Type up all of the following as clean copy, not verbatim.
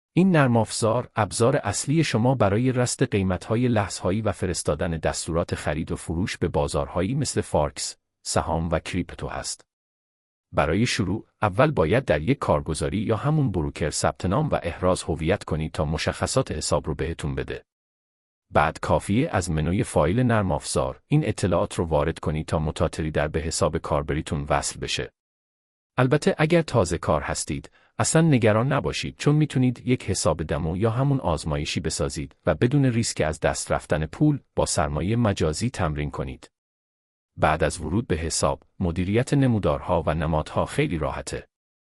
این نرم افزار ابزار اصلی شما برای رصد قیمت‌های لحظه‌ای و فرستادن دستورات خرید و فروش به بازارهایی مثل فارکس، سهام و کریپتو است. برای شروع، اول باید در یک کارگزاری یا همون بروکر ثبت نام و احراز هویت کنید تا مشخصات حساب رو بهتون بده. بعد کافیه از منوی فایل نرم افزار این اطلاعات رو وارد کنید تا متاتری به حساب کاربریتون وصل بشه. البته اگر تازه کار هستید، اصلا نگران نباشید چون میتونید یک حساب دمو یا همون آزمایشی بسازید و بدون ریسک از دست رفتن پول با سرمایه مجازی تمرین کنید. بعد از ورود به حساب، مدیریت نمودارها و نمادها خیلی راحته.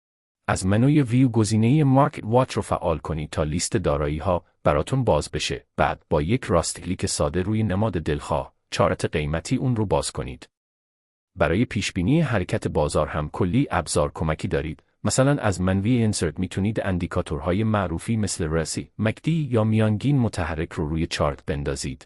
از منوی ویو گزینه مارکت واچ رو فعال کنید تا لیست دارایی‌ها براتون باز بشه. بعد با یک راست کلیک ساده روی نماد دلخواه، چارت قیمتی اون رو باز کنید. برای پیشبینی حرکت بازار هم کلی ابزار کمکی دارید. مثلا از منوی اینسرت میتونید اندیکاتورهای معروفی مثل رسی، مکدی یا میانگین متحرک رو روی چارت بندازید.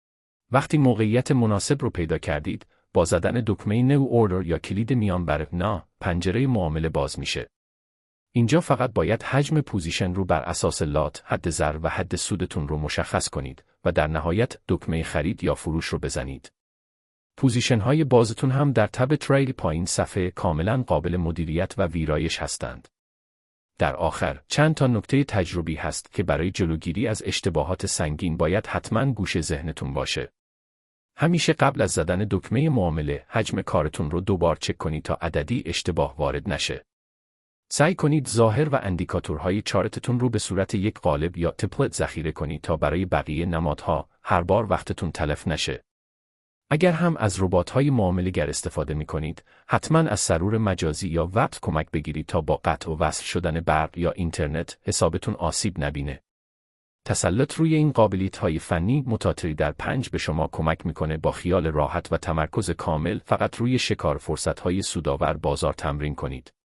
وقتی موقعیت مناسب رو پیدا کردید، با زدن دکمه نیو اوردر یا کلید میان بر پنجره معامله باز میشه. اینجا فقط باید حجم پوزیشن رو بر اساس لات، حد ضرر و حد سودتون رو مشخص کنید و در نهایت دکمه خرید یا فروش رو بزنید. پوزیشن های بازتون هم در تب تریل پایین صفحه کاملا قابل مدیریت و ویرایش هستند. در آخر، چند تا نکته تجربی هست که برای جلوگیری از اشتباهات سنگین باید حتما گوش ذهنتون باشه. همیشه قبل از زدن دکمه معامله، حجم کارتون رو دوبار چک کنید تا عددی اشتباه وارد نشه. سعی کنید ظاهر و اندیکاتورهای چارتتون رو به صورت یک قالب یا تمپلت ذخیره کنید تا برای بقیه نمادها هر بار وقتتون تلف نشه. اگر هم از ربات‌های معامله‌گر استفاده می‌کنید، حتما از سرور مجازی یا وب کمک بگیرید تا با قطع و وصل شدن برق یا اینترنت حسابتون آسیب نبینه. تسلط روی این قابلیت‌های فنی متاتری در 5 به شما کمک می‌کنه با خیال راحت و تمرکز کامل فقط روی شکار فرصت‌های سودآور بازار تمرین کنید.